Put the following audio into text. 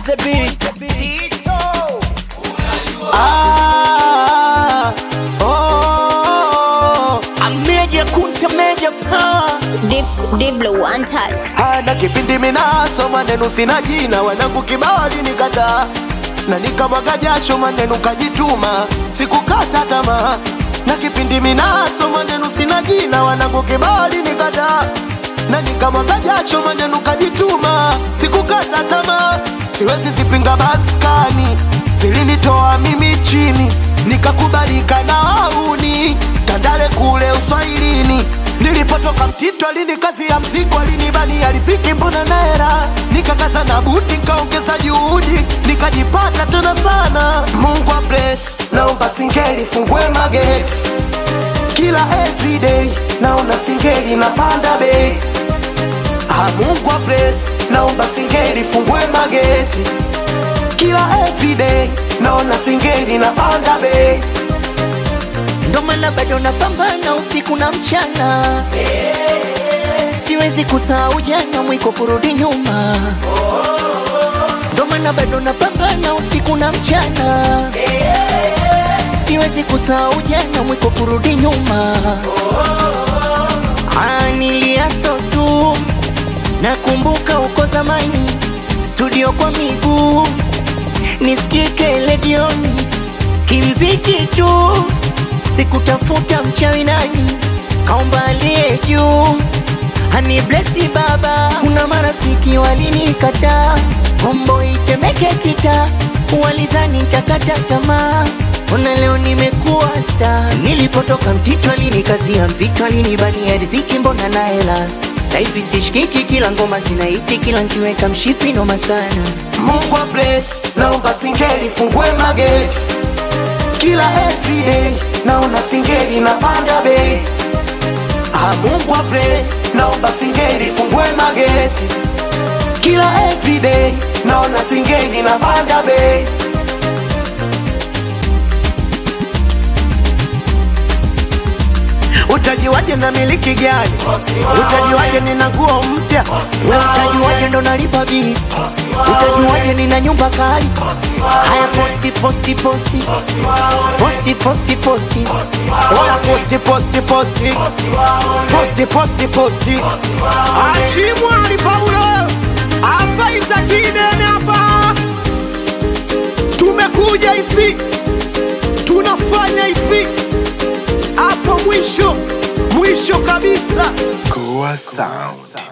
the beat. Ameja kunta meja pa Deep Blue One Touch. Na kipindi minaso maneno sina jina, wanangu kibao walinikataa, na nikamwaga jasho maneno kajituma, sikukata tamaa. Na kipindi minaso maneno sina jina, wanangu kibao walinikataa, na nikamwaga jasho maneno kajituma, sikukata tamaa. Siwezi zipinga maskani, zilinitoa mimi chini, nikakubalika na wauni Tandale kule Uswahilini. Nilipotoka Mtito alini kazi ya mzigo, alinibania riziki mbona na hera, nikakaza na buti nikaongeza juhudi, nikajipata tena sana. Mungu wa bless, naomba singeli fungue mageti, kila everyday naona singeli na panda bei. Mungu wa bless, naomba singeli fungue mageti, kila everyday naona singeli na panda bei. ndo maana bado napambana usiku na mchana, siwezi kusahau jana mwiko kurudi nyuma. Ndo maana bado napambana usiku na mchana, siwezi kusahau jana mwiko kurudi nyuma. Niliaso tu, nakumbuka uko zamani, studio kwa miguu, nisikike redioni, kimziki tu, sikutafuta mchawi nani, kaomba aliye juu hani blessi baba. Kuna marafiki walinikataa, kombo itemeke kita, walizani nitakata tamaa, ona leo nimekuwa star. Nilipotoka Mtito alinikazia mziki, alinibania riziki mbona na hela, saivi sishikiki, kila ngoma zinaiti, kila nkiweka mshipi noma sana. Mungu wa bless, naomba singeli fungue mageti, kila everyday naona singeli na panda bei. Mungu wa bless, naomba singeli fungue mageti, kila everyday naona singeli na panda bei. Utajiwaje na miliki gani? Utajiwaje nina nguo mpya? Utajiwaje ndo nalipa bili? Utajiwaje nina nyumba kali? Haya posti posti posti, posti posti posti, Oya posti posti posti, posti posti posti. Achimwali Paulo afaita kidene hapa, tumekuja hivi, tunafanya hivi hapa, mwisho kabisa. Goa Sound.